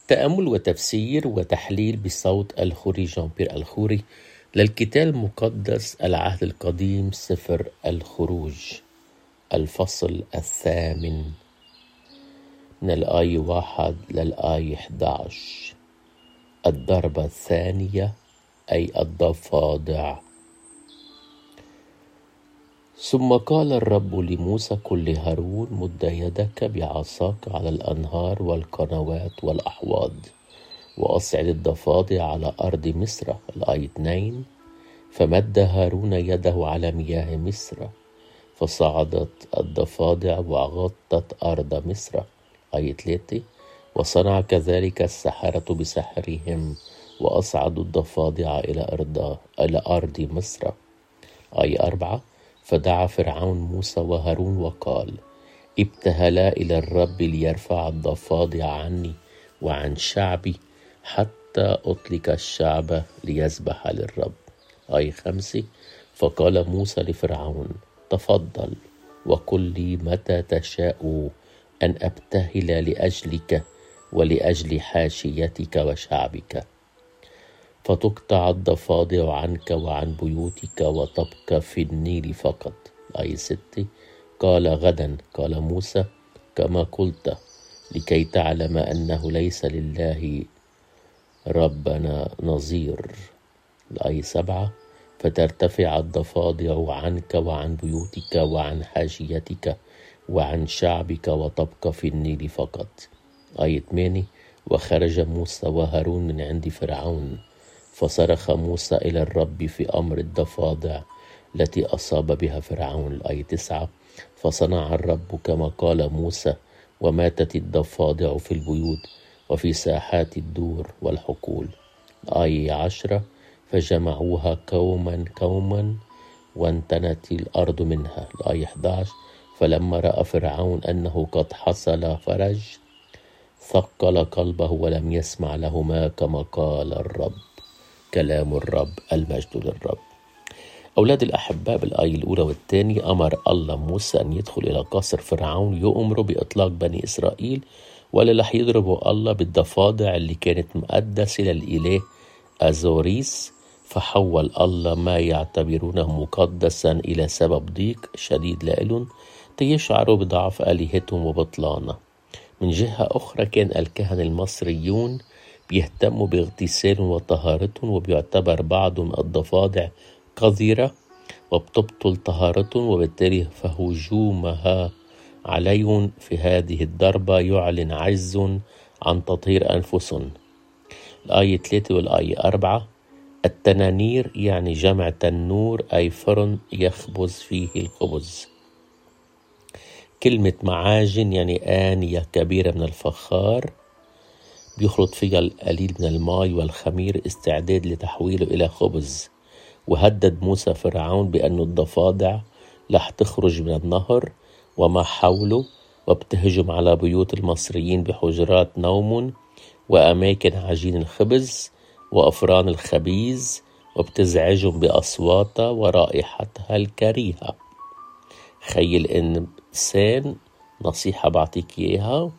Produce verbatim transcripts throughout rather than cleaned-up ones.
تأمل وتفسير وتحليل بصوت الخوري جان بيير الخوري للكتاب المقدس العهد القديم سفر الخروج، الفصل الثامن من الآية واحد للآية إحدى عشر. الضربة الثانية أي الضفادع. ثم قال الرب لموسى: قل لهارون: مد يدك بعصاك على الأنهار والقنوات والأحواض، وأصعد الضفادع على أرض مصر. الآية اثنين: فمد هارون يده على مياه مصر، فصعدت الضفادع وغطت أرض مصر. آية ثلاثة: وصنع كذلك السحرة بسحرهم، وأصعدوا الضفادع إلى أرض إلى أرض مصر. آية أربعة: فدعا فرعون موسى وهارون وقال: ابتهلا إلى الرب ليرفع الضفادع عني وعن شعبي، حتى أطلق الشعب ليسبح للرب. آية خمسة: فقال موسى لفرعون: تفضل وقل لي متى تشاء أن أبتهل لأجلك ولأجل حاشيتك وشعبك، فتقطع الضفادع عنك وعن بيوتك وتبقى في النيل فقط. آية ستة: قال غدا قال موسى كما قلت، لكي تعلم أنه ليس لله ربنا نظير. الآية سبعة: فترتفع الضفادع عنك وعن بيوتك وعن حاشيتك وعن شعبك وتبقى في النيل فقط. آية ثمانية: وخرج موسى وهارون من عند فرعون، فصرخ موسى إلى الرب في أمر الضفادع التي أصاب بها فرعون. الآية تسعة: فصنع الرب كما قال موسى، وماتت الضفادع في البيوت وفي ساحات الدور والحقول. الآية عشرة: فجمعوها قوما قوما وانتنت الأرض منها. الآية إحدى عشر: فلما رأى فرعون أنه قد حصل فرج، ثقل قلبه ولم يسمع لهما كما قال الرب. كلام الرب، المجد للرب. أولاد الأحباء، بالآية الأولى والثانية أمر الله موسى أن يدخل إلى قصر فرعون يؤمره بإطلاق بني إسرائيل، ولا رح يضربوا الله بالضفادع اللي كانت مقدسة للإله أزوريس. فحول الله ما يعتبرونه مقدسا إلى سبب ضيق شديد لإلهم تيشعروا بضعف آلهتهم وبطلانه. من جهة أخرى كان الكهنة المصريون بيهتموا باغتسالهم وطهارتهم، وبيعتبر بعضهم الضفادع قذرة وبتبطل طهارتهم، وبالتالي فهجومها عليهم في هذه الضربة يعلن عجز عن تطهير أنفسهم. الآية ثلاثة والآية أربعة: التنانير يعني جمع تنور أي فرن يخبز فيه الخبز. كلمة معاجن يعني آنية كبيرة من الفخار بيخلط فيها القليل من الماء والخمير استعداد لتحويله إلى خبز. وهدد موسى فرعون بأن الضفادع رح تخرج من النهر وما حوله وبتهجم على بيوت المصريين بحجرات نوم وأماكن عجين الخبز وأفران الخبيز، وبتزعجهم بأصواتها ورائحتها الكريهة. خيل إنسان، نصيحة بعطيك إياها،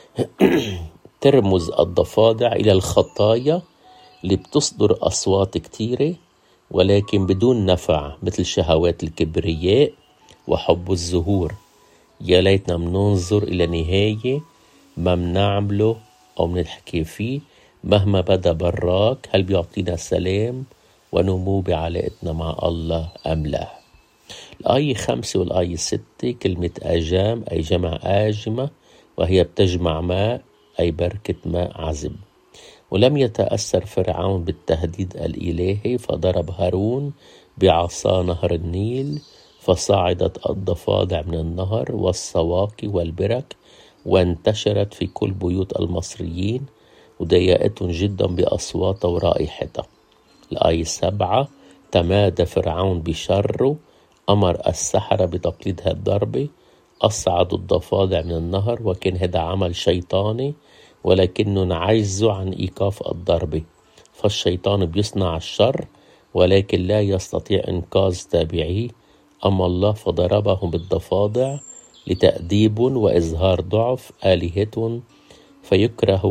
ترمز الضفادع إلى الخطايا اللي بتصدر أصوات كتيرة ولكن بدون نفع، مثل شهوات الكبرياء وحب الزهور. يا ليتنا مننظر إلى نهاية ما منعمله أو منحكي فيه مهما بدا براك، هل بيعطينا سلام ونمو بعلاقتنا مع الله أم لا؟ الآية خمسة والآية ستة: كلمة أجام أي جمع آجمة، وهي بتجمع ماء أي بركة ماء عذب. ولم يتأثر فرعون بالتهديد الإلهي، فضرب هارون بعصا نهر النيل، فصعدت الضفادع من النهر والصواقي والبرك وانتشرت في كل بيوت المصريين وضايقتهم جدا بأصواتها ورائحتها. الآية سبعة: تمادى فرعون بشره، أمر السحرة بتقليد هالضربة، أصعدوا الضفادع من النهر، وكان هذا عمل شيطاني ولكنهم عجزوا عن إيقاف الضربة. فالشيطان بيصنع الشر ولكن لا يستطيع إنقاذ تابعيه، أما الله فضربهم بالضفادع لتأديب وإظهار ضعف آلهتهم، فيكرهوا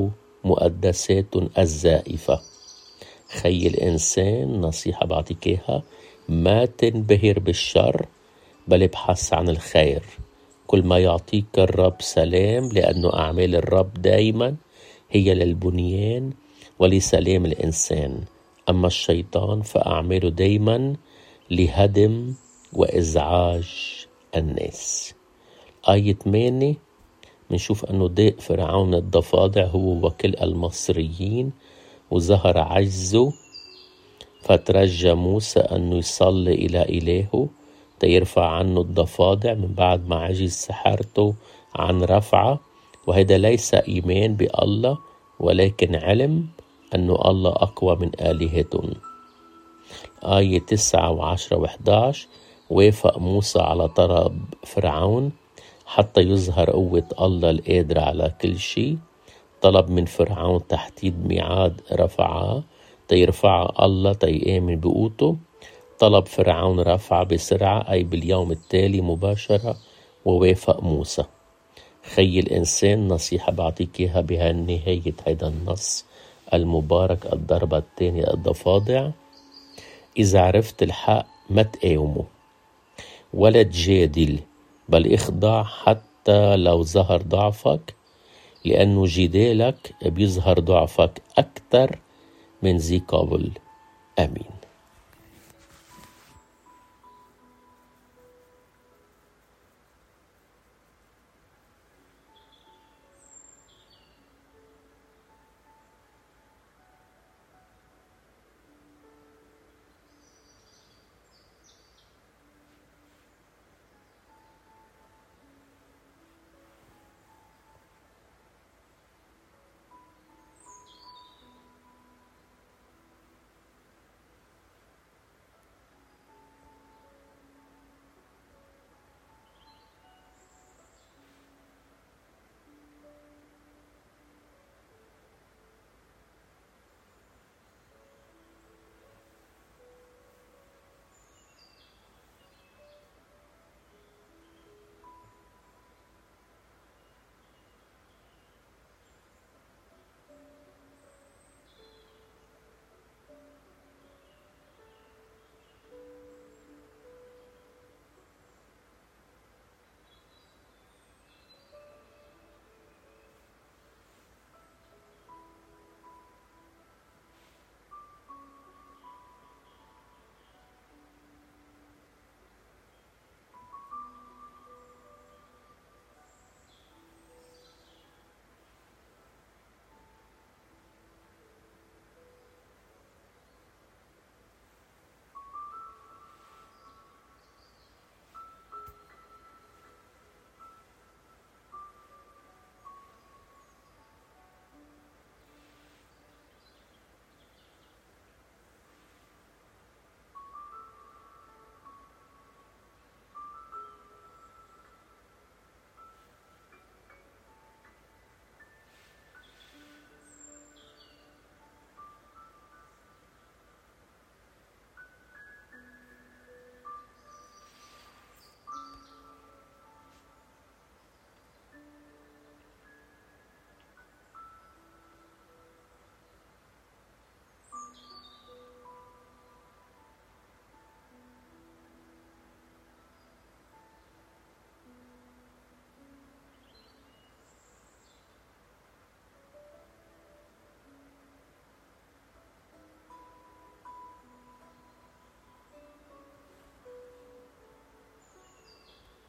مقدسات الزائفة. خي الإنسان، نصيحة بعطيك إياها، ما تنبهر بالشر بل ابحث عن الخير. كل ما يعطيك الرب سلام، لأنه أعمال الرب دايما هي للبنيان ولسلام الإنسان، أما الشيطان فأعماله دايما لهدم وإزعاج الناس. آية ثمانية منشوف أنه ضاق فرعون الضفادع هو وكل المصريين، وظهر عجزه، فترجى موسى أنه يصلي إلى إلهه تيرفع عنه الضفادع من بعد ما عجز سحرته عن رفعه. وهذا ليس إيمان بالله، ولكن علم أنه الله أقوى من آلهتهم. آية تسعة وعشرة وحداش وافق موسى على طلب فرعون حتى يظهر قوة الله القادر على كل شيء. طلب من فرعون تحديد ميعاد رفعه تيرفع الله تيآمن بقوته. طلب فرعون رفع بسرعة، أي باليوم التالي مباشرة، ووافق موسى. خي الإنسان، نصيحة بعطيك إياها بهالنهاية هيدا النص المبارك، الضربة الثانية الضفادع. إذا عرفت الحق ما تقاومه ولا تجادل، بل اخضع حتى لو ظهر ضعفك، لأنه جدالك بيظهر ضعفك أكثر من ذي قبل. آمين.